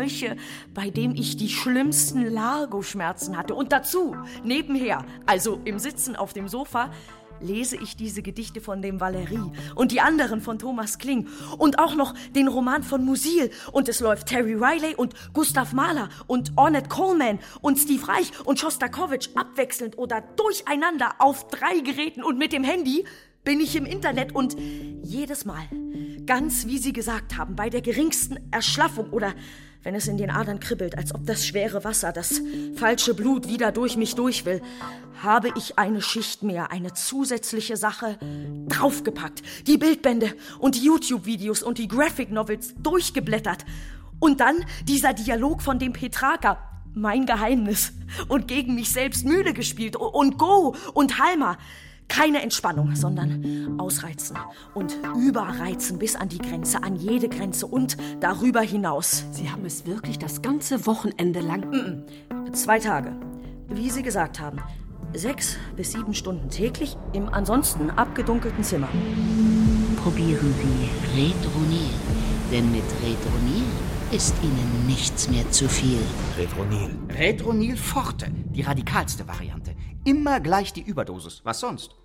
bei dem ich die schlimmsten Largo-Schmerzen hatte. Und dazu, nebenher, also im Sitzen auf dem Sofa, lese ich diese Gedichte von dem Valéry und die anderen von Thomas Kling und auch noch den Roman von Musil. Und es läuft Terry Riley und Gustav Mahler und Ornette Coleman und Steve Reich und Schostakowitsch abwechselnd oder durcheinander auf 3 Geräten und mit dem Handy bin ich im Internet und jedes Mal, ganz wie Sie gesagt haben, bei der geringsten Erschlaffung oder wenn es in den Adern kribbelt, als ob das schwere Wasser, das falsche Blut wieder durch mich durch will, habe ich eine Schicht mehr, eine zusätzliche Sache draufgepackt, die Bildbände und die YouTube-Videos und die Graphic Novels durchgeblättert und dann dieser Dialog von dem Petrarca, mein Geheimnis, und gegen mich selbst müde gespielt und Go und Halma. Keine Entspannung, sondern ausreizen und überreizen bis an die Grenze, an jede Grenze und darüber hinaus. Sie haben es wirklich das ganze Wochenende lang? 2 Tage. Wie Sie gesagt haben, 6 bis 7 Stunden täglich im ansonsten abgedunkelten Zimmer. Probieren Sie Redronil, denn mit Redronil ist Ihnen nichts mehr zu viel. Redronil. Redronil Forte, die radikalste Variante. Immer gleich die Überdosis. Was sonst?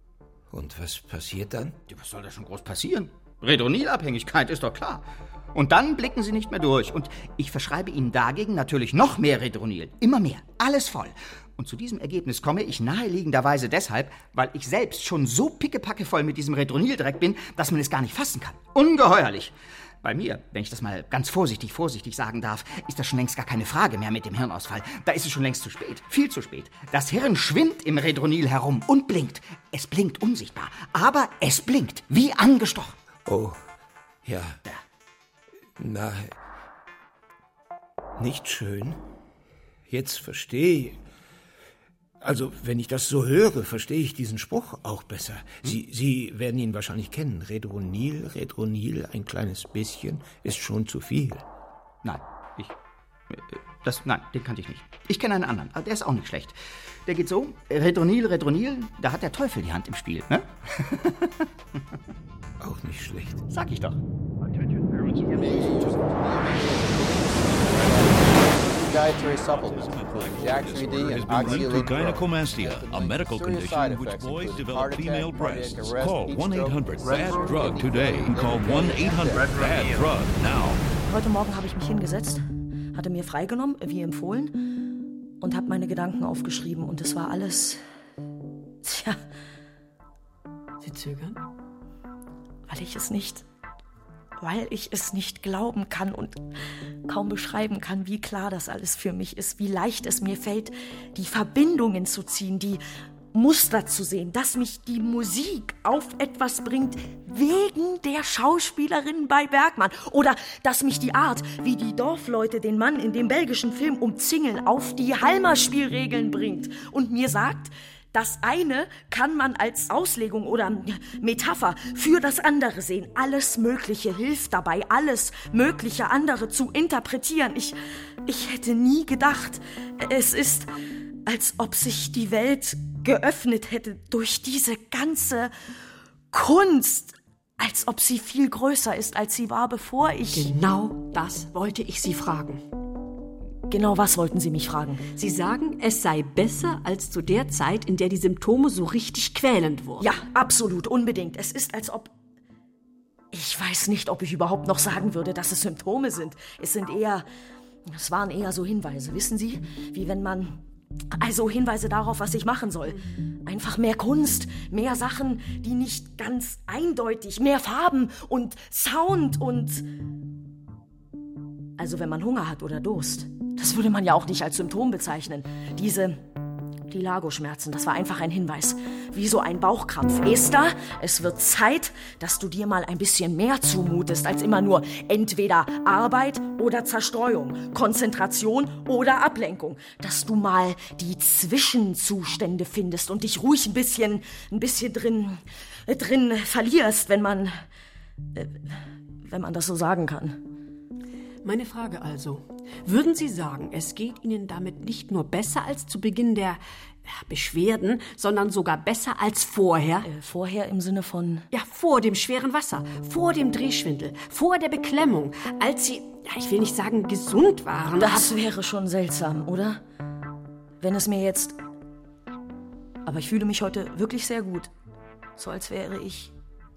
Und was passiert dann? Ja, was soll da schon groß passieren? Redronilabhängigkeit ist doch klar. Und dann blicken Sie nicht mehr durch. Und ich verschreibe Ihnen dagegen natürlich noch mehr Redronil. Immer mehr. Alles voll. Und zu diesem Ergebnis komme ich naheliegenderweise deshalb, weil ich selbst schon so pickepackevoll mit diesem Redronil-Dreck bin, dass man es gar nicht fassen kann. Ungeheuerlich. Bei mir, wenn ich das mal ganz vorsichtig sagen darf, ist das schon längst gar keine Frage mehr mit dem Hirnausfall. Da ist es schon längst zu spät. Viel zu spät. Das Hirn schwimmt im Redronil herum und blinkt. Es blinkt unsichtbar, aber es blinkt, wie angestochen. Oh, ja. Na, Nicht schön? Jetzt verstehe ich. Also, wenn ich das so höre, verstehe ich diesen Spruch auch besser. Sie werden ihn wahrscheinlich kennen. Redronil, ein kleines bisschen, ist schon zu viel. Nein, nein, den kannte ich nicht. Ich kenne einen anderen, der ist auch nicht schlecht. Der geht so, Redronil, da hat der Teufel die Hand im Spiel, ne? Auch nicht schlecht. Sag ich doch. Dietary supplements, including Jack 3D and Oxyelin to gynecomastia, a medical condition in which boys develop female breasts. Call 1-800-BAD-DRUG today and call 1-800-BAD-DRUG now. Heute Morgen habe ich mich hingesetzt, hatte mir freigenommen, wie empfohlen, und habe meine Gedanken aufgeschrieben. Und es war alles... Tja... Sie zögern? Weil ich es nicht glauben kann und kaum beschreiben kann, wie klar das alles für mich ist, wie leicht es mir fällt, die Verbindungen zu ziehen, die Muster zu sehen, dass mich die Musik auf etwas bringt wegen der Schauspielerin bei Bergmann oder dass mich die Art, wie die Dorfleute den Mann in dem belgischen Film umzingeln, auf die Halmer-Spielregeln bringt und mir sagt, das eine kann man als Auslegung oder Metapher für das andere sehen. Alles Mögliche hilft dabei, alles Mögliche andere zu interpretieren. Ich hätte nie gedacht, es ist, als ob sich die Welt geöffnet hätte durch diese ganze Kunst, als ob sie viel größer ist, als sie war, bevor ich... Genau das wollte ich Sie fragen. Genau was wollten Sie mich fragen? Sie sagen, es sei besser als zu der Zeit, in der die Symptome so richtig quälend wurden. Ja, absolut, unbedingt. Es ist, als ob... Ich weiß nicht, ob ich überhaupt noch sagen würde, dass es Symptome sind. Es waren eher so Hinweise, wissen Sie? Wie wenn man... Also Hinweise darauf, was ich machen soll. Einfach mehr Kunst, mehr Sachen, die nicht ganz eindeutig, mehr Farben und Sound und... Also wenn man Hunger hat oder Durst. Das würde man ja auch nicht als Symptom bezeichnen. Die Lago-Schmerzen, das war einfach ein Hinweis. Wie so ein Bauchkrampf. Esther, es wird Zeit, dass du dir mal ein bisschen mehr zumutest, als immer nur entweder Arbeit oder Zerstreuung, Konzentration oder Ablenkung. Dass du mal die Zwischenzustände findest und dich ruhig ein bisschen drin verlierst, wenn man das so sagen kann. Meine Frage also, würden Sie sagen, es geht Ihnen damit nicht nur besser als zu Beginn der Beschwerden, sondern sogar besser als vorher? Vorher im Sinne von... Ja, vor dem schweren Wasser, vor dem Drehschwindel, vor der Beklemmung, als Sie, ich will nicht sagen gesund waren. Das wäre schon seltsam, oder? Wenn es mir jetzt... Aber ich fühle mich heute wirklich sehr gut. So als wäre ich...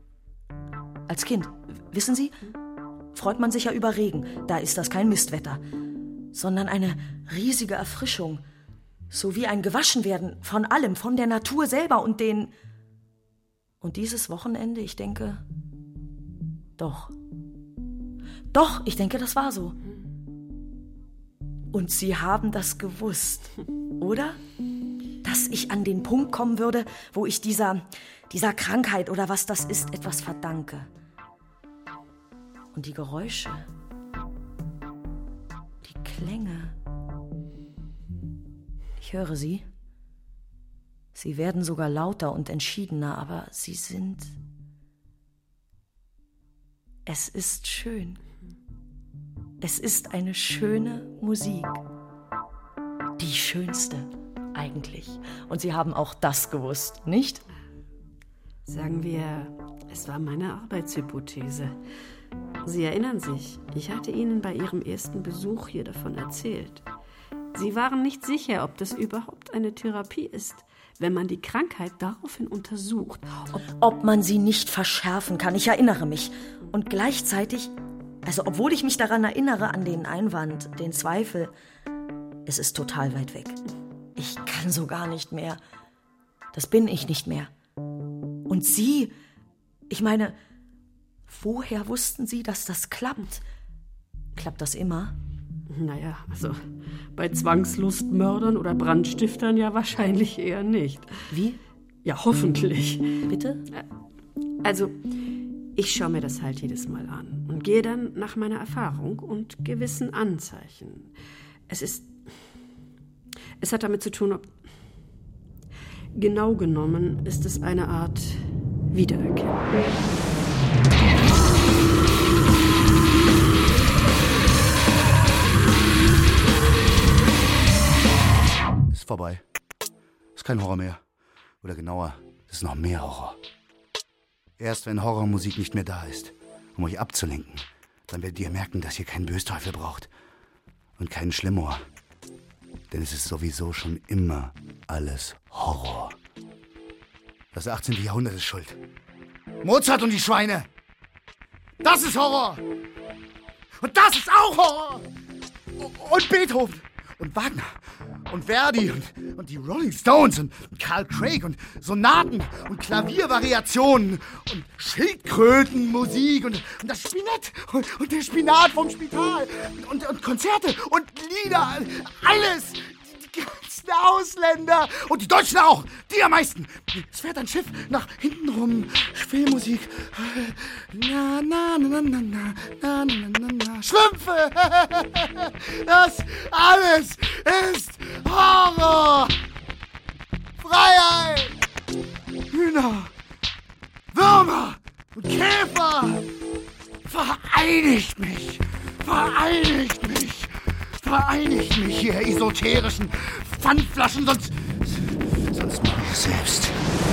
Als Kind, wissen Sie... Freut man sich ja über Regen, da ist das kein Mistwetter, sondern eine riesige Erfrischung, so wie ein Gewaschenwerden von allem, von der Natur selber und dieses Wochenende, ich denke, doch, ich denke, das war so. Und Sie haben das gewusst, oder? Dass ich an den Punkt kommen würde, wo ich dieser Krankheit oder was das ist, etwas verdanke. Und die Geräusche, die Klänge. Ich höre sie. Sie werden sogar lauter und entschiedener, aber sie sind... Es ist schön. Es ist eine schöne Musik. Die schönste, eigentlich. Und Sie haben auch das gewusst, nicht? Sagen wir, es war meine Arbeitshypothese. Sie erinnern sich, ich hatte Ihnen bei Ihrem ersten Besuch hier davon erzählt. Sie waren nicht sicher, ob das überhaupt eine Therapie ist, wenn man die Krankheit daraufhin untersucht. Ob man sie nicht verschärfen kann, ich erinnere mich. Und gleichzeitig, also obwohl ich mich daran erinnere, an den Einwand, den Zweifel, es ist total weit weg. Ich kann so gar nicht mehr. Das bin ich nicht mehr. Und Sie, ich meine... Woher wussten Sie, dass das klappt? Klappt das immer? Naja, also bei Zwangslustmördern oder Brandstiftern ja wahrscheinlich eher nicht. Wie? Ja, hoffentlich. Bitte? Also, Ich schaue mir das halt jedes Mal an und gehe dann nach meiner Erfahrung und gewissen Anzeichen. Es hat damit zu tun, ob... Genau genommen ist es eine Art Wiedererkennung. Ist vorbei. Ist kein Horror mehr. Oder genauer, es ist noch mehr Horror. Erst wenn Horrormusik nicht mehr da ist, um euch abzulenken, dann werdet ihr merken, dass ihr keinen Bösteufel braucht. Und keinen Schlimmohr. Denn es ist sowieso schon immer alles Horror. Das 18. Jahrhundert ist schuld. Mozart und die Schweine. Das ist Horror. Und das ist auch Horror. Und Beethoven. Und Wagner. Und Verdi. Und die Rolling Stones. Und Carl Craig. Und Sonaten. Und Klaviervariationen. Und Schildkrötenmusik. Und das Spinett. Und der Spinat vom Spital. Und Konzerte. Und Lieder. Alles. Die ganzen Ausländer. Und die Deutschen auch. Die am meisten. Es fährt ein Schiff nach hinten rum. Filmmusik. Na, na, na, na, na, na, na, na, na. Schlümpfe. Das alles ist Horror. Freiheit. Hühner. Würmer. Und Käfer. Vereinigt mich. Vereinigt mich. Vereinigt mich, ihr esoterischen Pfandflaschen, sonst mache ich es selbst.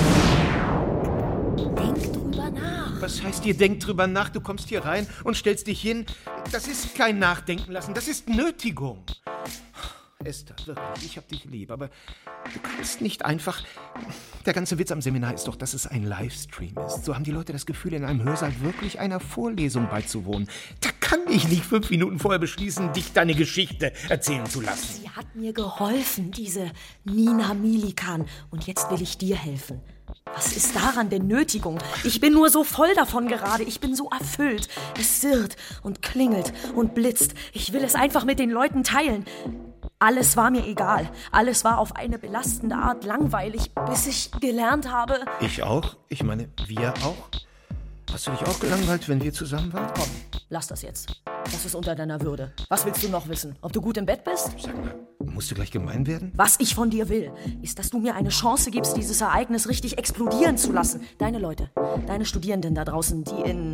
Denk drüber nach. Was heißt, ihr denkt drüber nach? Du kommst hier rein und stellst dich hin. Das ist kein Nachdenken lassen, das ist Nötigung. Esther, wirklich, ich hab dich lieb, aber du kannst nicht einfach... Der ganze Witz am Seminar ist doch, dass es ein Livestream ist. So haben die Leute das Gefühl, in einem Hörsaal wirklich einer Vorlesung beizuwohnen. Da kann ich nicht 5 Minuten vorher beschließen, dich deine Geschichte erzählen zu lassen. Sie hat mir geholfen, diese Nina Milikan. Und jetzt will ich dir helfen. Was ist daran denn Nötigung? Ich bin nur so voll davon gerade. Ich bin so erfüllt. Es sirrt und klingelt und blitzt. Ich will es einfach mit den Leuten teilen. Alles war mir egal. Alles war auf eine belastende Art langweilig, bis ich gelernt habe... Ich auch? Ich meine, wir auch? Hast du dich auch gelangweilt, wenn wir zusammen waren? Komm, lass das jetzt. Das ist unter deiner Würde. Was willst du noch wissen? Ob du gut im Bett bist? Sag mal, musst du gleich gemein werden? Was ich von dir will, ist, dass du mir eine Chance gibst, dieses Ereignis richtig explodieren zu lassen. Deine Leute, deine Studierenden da draußen,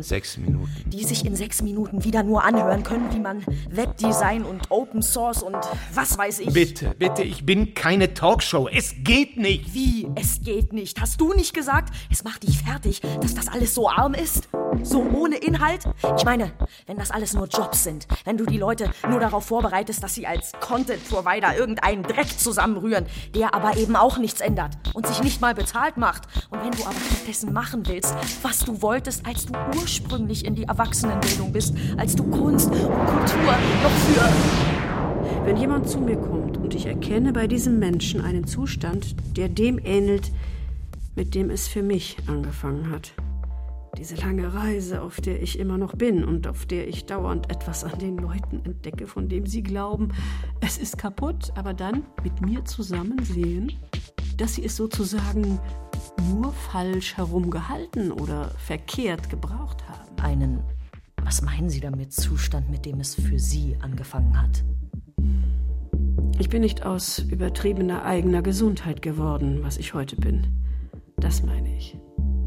die sich in 6 Minuten wieder nur anhören können, wie man Webdesign und Open Source und was weiß ich... Bitte, ich bin keine Talkshow. Es geht nicht. Wie? Es geht nicht. Hast du nicht gesagt, es macht dich fertig, dass das alles so arm ist? So ohne Inhalt? Ich meine, wenn das alles nur Jobs sind, wenn du die Leute nur darauf vorbereitest, dass sie als Content-Provider irgendeinen Dreck zusammenrühren, der aber eben auch nichts ändert und sich nicht mal bezahlt macht. Und wenn du aber stattdessen machen willst, was du wolltest, als du ursprünglich in die Erwachsenenbildung bist, als du Kunst und Kultur noch für... Wenn jemand zu mir kommt und ich erkenne bei diesem Menschen einen Zustand, der dem ähnelt, mit dem es für mich angefangen hat. Diese lange Reise, auf der ich immer noch bin und auf der ich dauernd etwas an den Leuten entdecke, von dem sie glauben, es ist kaputt, aber dann mit mir zusammen sehen, dass sie es sozusagen nur falsch herumgehalten oder verkehrt gebraucht haben. Was meinen Sie damit, Zustand, mit dem es für Sie angefangen hat? Ich bin nicht aus übertriebener eigener Gesundheit geworden, was ich heute bin. Das meine ich.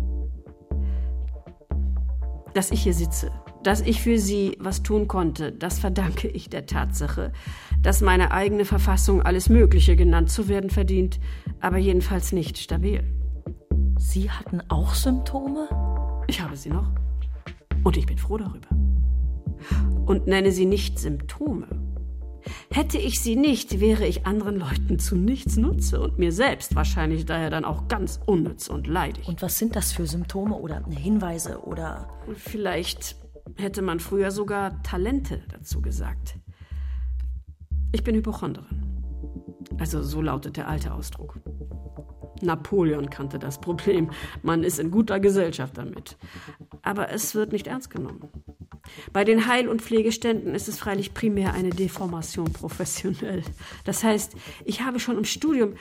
Dass ich hier sitze, dass ich für Sie was tun konnte, das verdanke ich der Tatsache, dass meine eigene Verfassung alles Mögliche genannt zu werden verdient, aber jedenfalls nicht stabil. Sie hatten auch Symptome? Ich habe sie noch. Und ich bin froh darüber. Und nenne sie nicht Symptome. Hätte ich sie nicht, wäre ich anderen Leuten zu nichts nutze und mir selbst wahrscheinlich daher dann auch ganz unnütz und leidig. Und was sind das für Symptome oder Hinweise oder... Vielleicht hätte man früher sogar Talente dazu gesagt. Ich bin Hypochonderin. Also so lautet der alte Ausdruck. Napoleon kannte das Problem. Man ist in guter Gesellschaft damit. Aber es wird nicht ernst genommen. Bei den Heil- und Pflegeständen ist es freilich primär eine Deformation professionell. Das heißt, ich habe schon im Studium...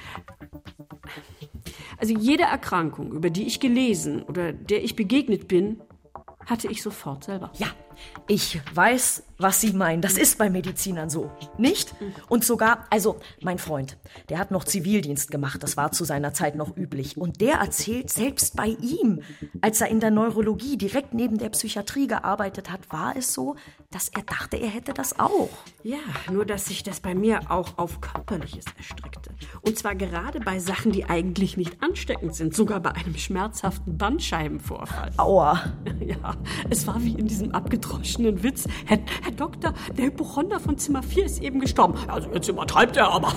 Also jede Erkrankung, über die ich gelesen oder der ich begegnet bin, hatte ich sofort selber. Ja, ich weiß, was Sie meinen. Das ist bei Medizinern so. Nicht? Und sogar, also mein Freund, der hat noch Zivildienst gemacht. Das war zu seiner Zeit noch üblich. Und der erzählt, selbst bei ihm, als er in der Neurologie direkt neben der Psychiatrie gearbeitet hat, war es so, dass er dachte, er hätte das auch. Ja, nur dass sich das bei mir auch auf Körperliches erstreckte. Und zwar gerade bei Sachen, die eigentlich nicht ansteckend sind. Sogar bei einem schmerzhaften Bandscheibenvorfall. Aua. Ja, es war wie in diesem abgedroschenen Witz. Herr Doktor, der Hypochonder von Zimmer 4 ist eben gestorben. Also jetzt übertreibt er aber.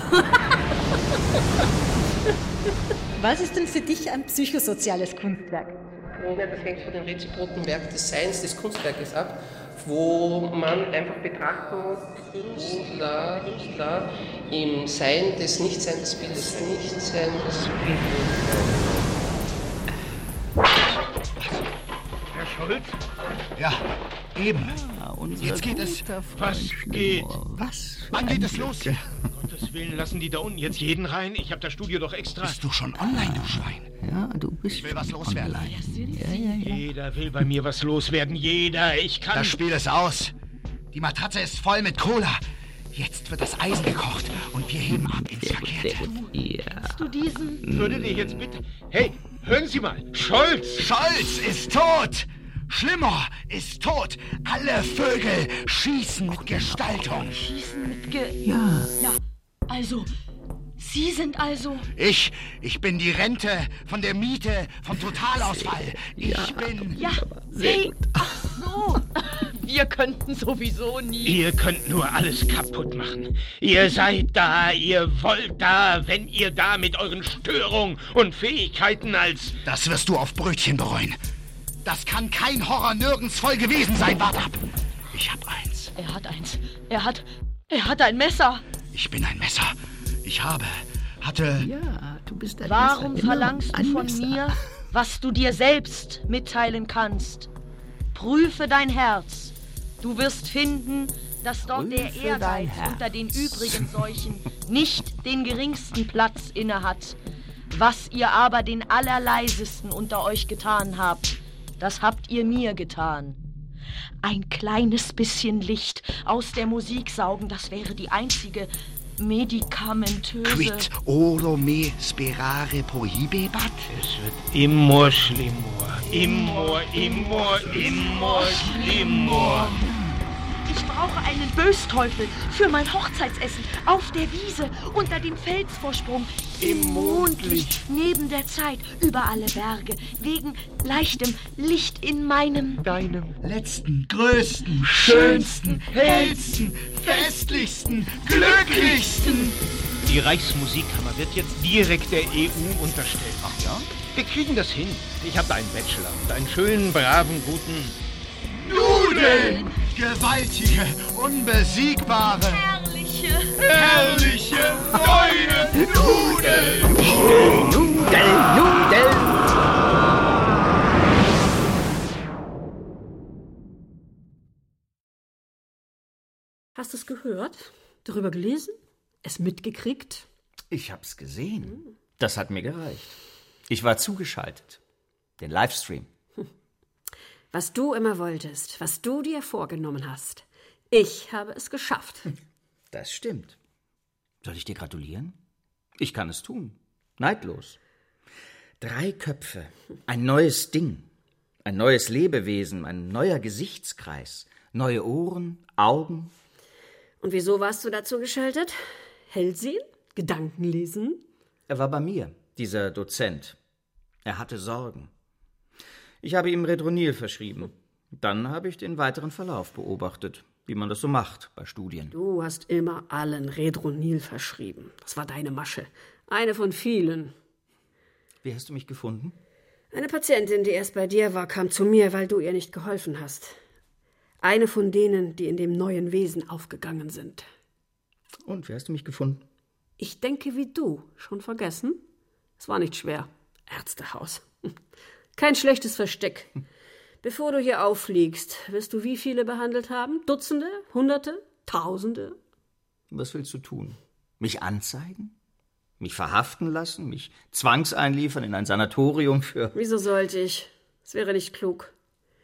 Was ist denn für dich ein psychosoziales Kunstwerk? Ja, das hängt von dem reziproken Werk des Seins des Kunstwerkes ab, wo man einfach betrachten muss, Künstler im Sein des Nichtsein des Bildes, Nichtsein des Bildes. Herr Scholz? Ja, eben. Jetzt geht es. Was geht? Was? Wann geht es los? Gottes Willen, lassen die da unten jetzt jeden rein? Ich habe das Studio doch extra. Bist du schon online, du Schwein? Ja, du bist. Ich will was loswerden. Ja. Jeder will bei mir was loswerden. Jeder. Ich kann. Das Spiel ist aus. Die Matratze ist voll mit Cola. Jetzt wird das Eisen gekocht und wir heben ab ins Verkehrte. Hast du diesen? Würdet ihr jetzt bitte... Hey, hören Sie mal. Scholz! Scholz ist tot! Schlimmer ist tot! Alle Vögel schießen mit Gestaltung. Schießen mit Ja. Ja, also... Sie sind also... Ich bin die Rente von der Miete, vom Totalausfall. Ich bin... Ja, hey, ach so. Wir könnten sowieso nie... Ihr könnt nur alles kaputt machen. Ihr seid da, ihr wollt da, wenn ihr da mit euren Störungen und Fähigkeiten als... Das wirst du auf Brötchen bereuen. Das kann kein Horror nirgends voll gewesen sein. Wart ab. Ich hab eins. Er hat eins. Er hat ein Messer. Ich bin ein Messer. Ich hatte... Ja, du bist ein Warum Messer. verlangst du von Messer. mir, was du dir selbst mitteilen kannst? Prüfe dein Herz. Du wirst finden, dass dort der Ehrgeiz unter den übrigen Seuchen nicht den geringsten Platz innehat. Was ihr aber den allerleisesten unter euch getan habt, das habt ihr mir getan. Ein kleines bisschen Licht aus der Musik saugen, das wäre die einzige medikamentöse... Quid oro me sperare prohibebat? Es wird immer schlimmer. Immer schlimmer. Ich brauche einen Bösteufel für mein Hochzeitsessen auf der Wiese unter dem Felsvorsprung im Mondlicht neben der Zeit über alle Berge wegen leichtem Licht in deinem letzten, größten, schönsten, hellsten, festlichsten, glücklichsten. Die Reichsmusikkammer wird jetzt direkt der EU unterstellt. Ach ja? Wir kriegen das hin. Ich habe da einen Bachelor und einen schönen, braven, guten... Nudeln! Gewaltige, unbesiegbare, herrliche, neue Nudeln! Nudeln! Hast du es gehört? Darüber gelesen? Es mitgekriegt? Ich hab's gesehen. Das hat mir gereicht. Ich war zugeschaltet. Den Livestream. Was du immer wolltest, was du dir vorgenommen hast. Ich habe es geschafft. Das stimmt. Soll ich dir gratulieren? Ich kann es tun. Neidlos. 3 Köpfe. Ein neues Ding. Ein neues Lebewesen. Ein neuer Gesichtskreis. Neue Ohren, Augen. Und wieso warst du dazu geschaltet? Hellsehen? Gedankenlesen? Er war bei mir, dieser Dozent. Er hatte Sorgen. Ich habe ihm Redronil verschrieben. Dann habe ich den weiteren Verlauf beobachtet, wie man das so macht bei Studien. Du hast immer allen Redronil verschrieben. Das war deine Masche. Eine von vielen. Wie hast du mich gefunden? Eine Patientin, die erst bei dir war, kam zu mir, weil du ihr nicht geholfen hast. Eine von denen, die in dem neuen Wesen aufgegangen sind. Und wie hast du mich gefunden? Ich denke wie du. Schon vergessen? Es war nicht schwer. Ärztehaus. Kein schlechtes Versteck. Bevor du hier auffliegst, wirst du wie viele behandelt haben? Dutzende? Hunderte? Tausende? Was willst du tun? Mich anzeigen? Mich verhaften lassen? Mich zwangseinliefern in ein Sanatorium für... Wieso sollte ich? Es wäre nicht klug.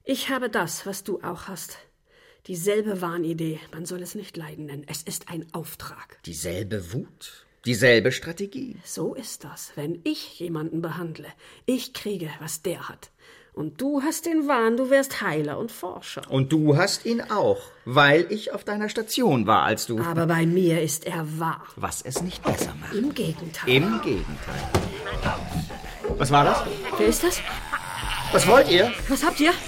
Ich habe das, was du auch hast. Dieselbe Wahnidee. Man soll es nicht Leiden nennen. Es ist ein Auftrag. Dieselbe Wut? Dieselbe Strategie? So ist das, wenn ich jemanden behandle. Ich kriege, was der hat. Und du hast den Wahn, du wärst Heiler und Forscher. Und du hast ihn auch, weil ich auf deiner Station war, als du... Aber bei mir ist er wahr. Was es nicht besser macht. Im Gegenteil. Im Gegenteil. Was war das? Wer ist das? Was wollt ihr? Was habt ihr?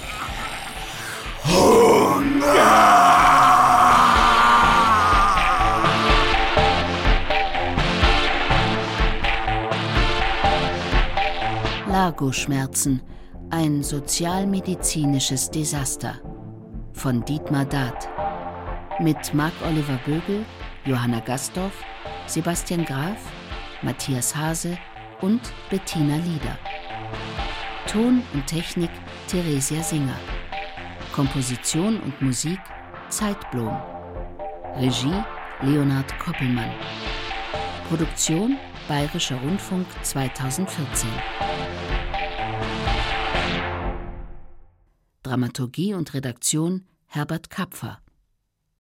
Largo-Schmerzen, ein sozialmedizinisches Desaster von Dietmar Dart mit Marc-Oliver Bögel, Johanna Gastorf, Sebastian Graf, Matthias Hase und Bettina Lieder. Ton und Technik Theresia Singer. Komposition und Musik Zeitblom. Regie Leonhard Koppelmann. Produktion Bayerischer Rundfunk 2014. Dramaturgie und Redaktion Herbert Kapfer.